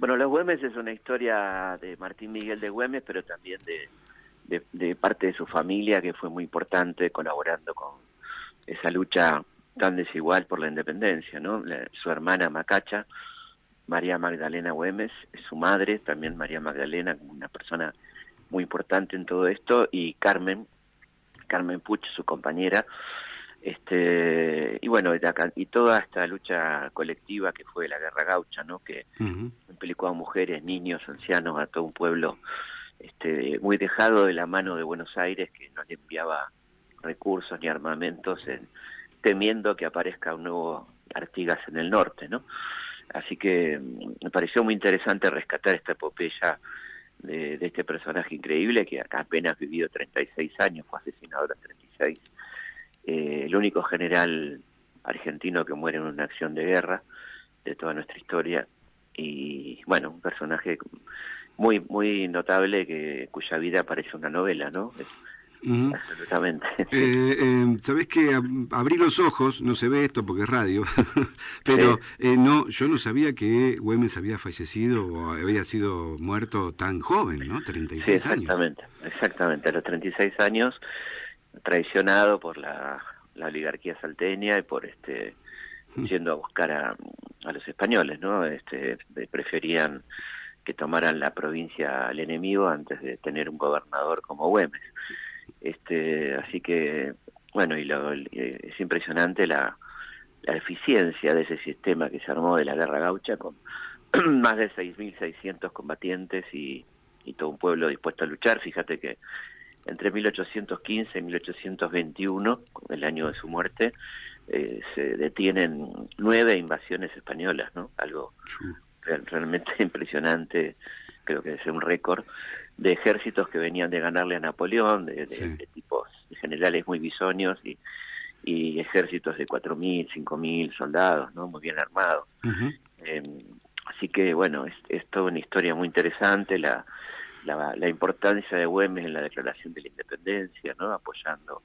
Bueno, Los Güemes es una historia de Martín Miguel de Güemes, pero también de parte de su familia, que fue muy importante colaborando con esa lucha tan desigual por la independencia, ¿no? Su hermana Macacha, María Magdalena Güemes, es su madre, también María Magdalena, una persona muy importante en todo esto, y Carmen Puch, su compañera, y bueno, y toda esta lucha colectiva que fue la Guerra Gaucha, ¿no? Que implicó a mujeres, niños, ancianos, a todo un pueblo muy dejado de la mano de Buenos Aires, que no le enviaba recursos ni armamentos, temiendo que aparezca un nuevo Artigas en el norte, ¿no? Así que me pareció muy interesante rescatar esta epopeya de este personaje increíble, que acá apenas vivió 36 años, fue asesinado a los 36, el único general argentino que muere en una acción de guerra de toda nuestra historia, y bueno, un personaje muy muy notable, cuya vida parece una novela, ¿no? Absolutamente. Sabés que abrí los ojos, no se ve esto porque es radio, pero no, yo no sabía que Güemes había fallecido o había sido muerto tan joven, ¿no? 36 años. Exactamente, a los 36 años, traicionado por la oligarquía salteña y por yendo a buscar a los españoles, ¿no? Preferían que tomaran la provincia al enemigo antes de tener un gobernador como Güemes. Así que, bueno, es impresionante la eficiencia de ese sistema que se armó de la Guerra Gaucha, con más de 6.600 combatientes y todo un pueblo dispuesto a luchar. Fíjate que entre 1815 y 1821, el año de su muerte, se detienen 9 invasiones españolas, ¿no? Algo realmente impresionante, creo que debe ser un récord, de ejércitos que venían de ganarle a Napoleón, de tipos de generales muy bisoños y ejércitos de 4.000, 5.000 soldados, ¿no? Muy bien armados. Así que bueno, es toda una historia muy interesante, la importancia de Güemes en la declaración de la independencia, ¿no? Apoyando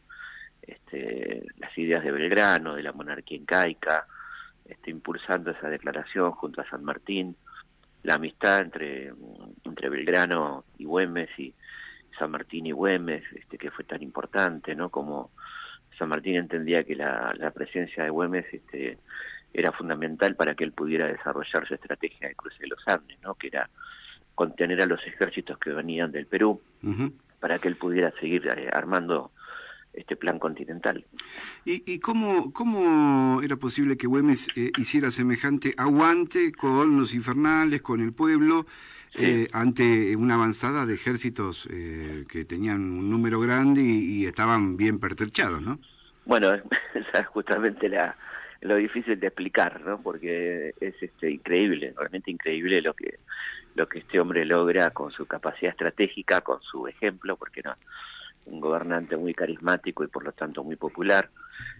las ideas de Belgrano, de la monarquía incaica, impulsando esa declaración junto a San Martín, la amistad entre Belgrano y Güemes, y San Martín y Güemes, que fue tan importante, ¿no? Como San Martín entendía que la presencia de Güemes era fundamental para que él pudiera desarrollar su estrategia de cruce de los Andes, ¿no? Que era contener a los ejércitos que venían del Perú, para que él pudiera seguir armando este plan continental. ¿Y cómo era posible que Güemes hiciera semejante aguante con los infernales, con el pueblo, ante una avanzada de ejércitos que tenían un número grande y estaban bien pertrechados, ¿no? Bueno, esa es justamente lo difícil de explicar, ¿no? Porque es increíble, realmente increíble lo que este hombre logra con su capacidad estratégica, con su ejemplo, porque no, un gobernante muy carismático y por lo tanto muy popular,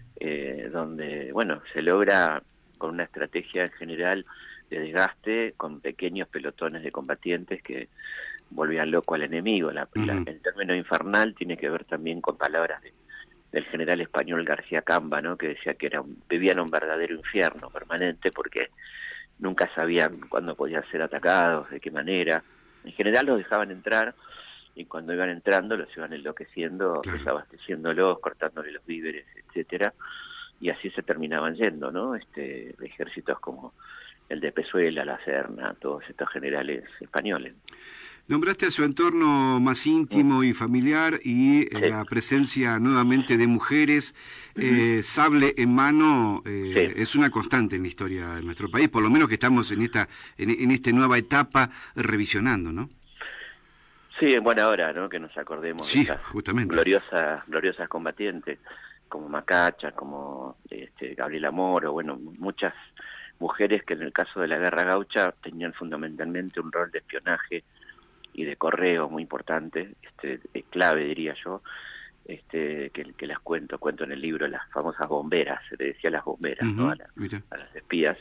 donde, bueno, se logra con una estrategia en general de desgaste, con pequeños pelotones de combatientes que volvían loco al enemigo. El término infernal tiene que ver también con palabras del general español García Camba, ¿no? Que decía que vivían un verdadero infierno permanente, porque nunca sabían cuándo podían ser atacados, de qué manera. En general los dejaban entrar, y cuando iban entrando los iban enloqueciendo, desabasteciéndolos, cortándole los víveres, etcétera, y así se terminaban yendo, ¿no? Ejércitos como el de Pezuela, La Serna, todos estos generales españoles. Nombraste a su entorno más íntimo y familiar y la presencia nuevamente de mujeres, sable en mano, es una constante en la historia de nuestro país, por lo menos que estamos en esta nueva etapa revisionando, ¿no? Sí, en buena hora, ¿no? Que nos acordemos de esas justamente gloriosas combatientes, como Macacha, como Gabriela Moro, bueno, muchas mujeres que en el caso de la Guerra Gaucha tenían fundamentalmente un rol de espionaje y de correo muy importante, clave, diría yo, que las cuento en el libro, las famosas bomberas, se le decía las bomberas, ¿no? A las espías,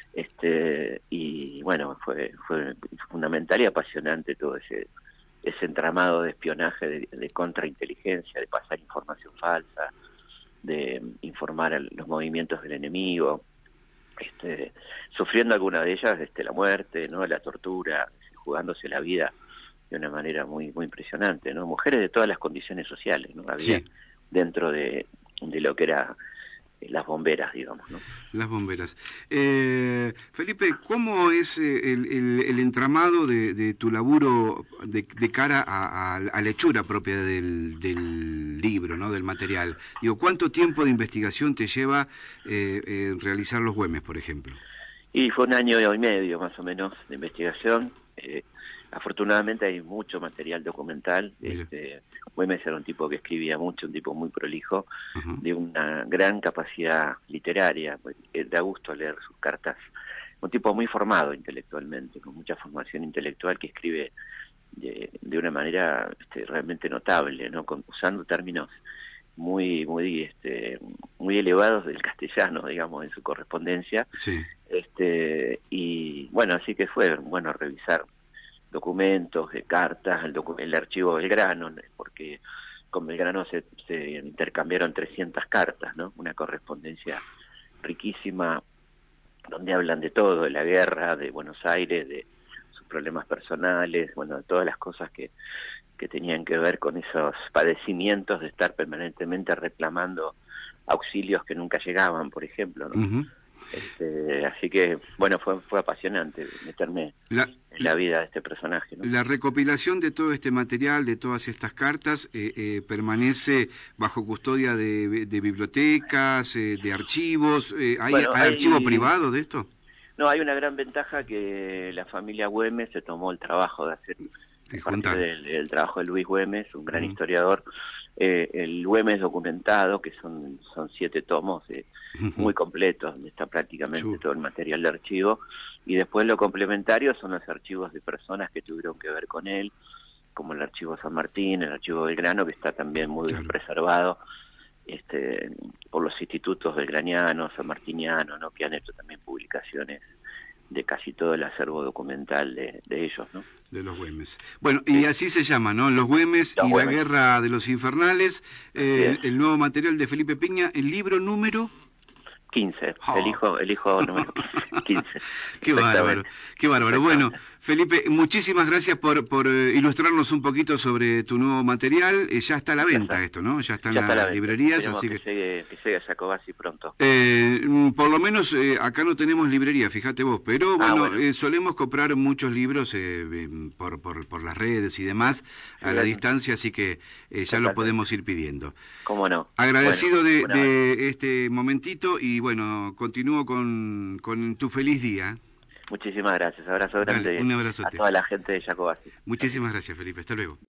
y bueno, fue fundamental y apasionante todo ese entramado de espionaje, de contrainteligencia, de pasar información falsa, de informar a los movimientos del enemigo. sufriendo alguna de ellas la muerte, ¿no? La tortura, jugándose la vida de una manera muy muy impresionante, ¿no? Mujeres de todas las condiciones sociales, ¿no? Había dentro de lo que era las bomberas, digamos, ¿no? Las bomberas. Felipe, ¿cómo es el entramado de tu laburo de cara a la hechura propia del libro, ¿no? Del material? Digo, ¿cuánto tiempo de investigación te lleva realizar los Güemes, por ejemplo? Y fue 1 año y medio más o menos de investigación. Afortunadamente hay mucho material documental. Güemes era un tipo que escribía mucho, un tipo muy prolijo, de una gran capacidad literaria, da gusto leer sus cartas, un tipo muy formado intelectualmente, con mucha formación intelectual, que escribe de una manera realmente notable, ¿no? Usando términos muy elevados del castellano, digamos, en su correspondencia. Sí. Y bueno, así que fue bueno revisar documentos, cartas, el archivo Belgrano, porque con Belgrano se intercambiaron 300 cartas, ¿no? Una correspondencia riquísima, donde hablan de todo, de la guerra, de Buenos Aires, de sus problemas personales, bueno, de todas las cosas que tenían que ver con esos padecimientos de estar permanentemente reclamando auxilios que nunca llegaban, por ejemplo, ¿no? Así que, bueno, fue apasionante meterme en la vida de este personaje, ¿no? La recopilación de todo este material, de todas estas cartas, permanece bajo custodia de bibliotecas, de archivos. ¿Hay archivo privado de esto? No, hay una gran ventaja que la familia Güemes se tomó el trabajo de hacer parte del trabajo de Luis Güemes, un gran historiador. El Güemes documentado, que son 7 tomos muy completos, donde está prácticamente todo el material de archivo, y después lo complementario son los archivos de personas que tuvieron que ver con él, como el archivo San Martín, el archivo Belgrano, que está también muy bien preservado por los institutos belgranianos, sanmartinianos, ¿no? Que han hecho también publicaciones de casi todo el acervo documental de ellos, ¿no? De los Güemes. Bueno, y así se llama, ¿no? Los Güemes y la Guerra de los Infernales, el nuevo material de Felipe Piña, el libro número 15, el hijo número 15. Qué bárbaro, qué bárbaro. Bueno, Felipe, muchísimas gracias por ilustrarnos un poquito sobre tu nuevo material. Ya está a la venta esto, ¿no? Ya está en las librerías, así que llegue a Jacobacci pronto. Por lo menos acá no tenemos librería, fíjate vos, pero bueno. Solemos comprar muchos libros por las redes y demás a la distancia, así que ya lo podemos ir pidiendo. ¿Cómo no? Agradecido de este momentito y bueno, continúo con tu feliz día. Muchísimas gracias, abrazo grande. Dale, un abrazote a toda la gente de Jacobacci. Muchísimas gracias, Felipe, hasta luego.